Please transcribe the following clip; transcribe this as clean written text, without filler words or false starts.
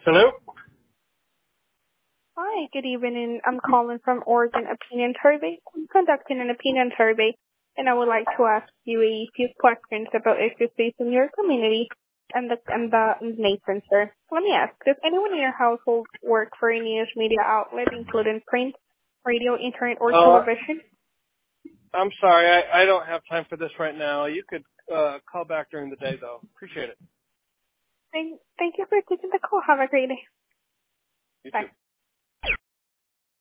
Hello? Hi, good evening. I'm calling from Oregon Opinion Survey. I'm conducting an opinion survey, and I would like to ask you a few questions about issues facing your community and the nation, sir. Let me ask, does anyone in your household work for a news media outlet, including print, radio, internet, or Uh, television? I'm sorry, I don't have time for this right now. You could call back during the day, though. Appreciate it. Thank you for taking the call. Have a great day. You Bye. too.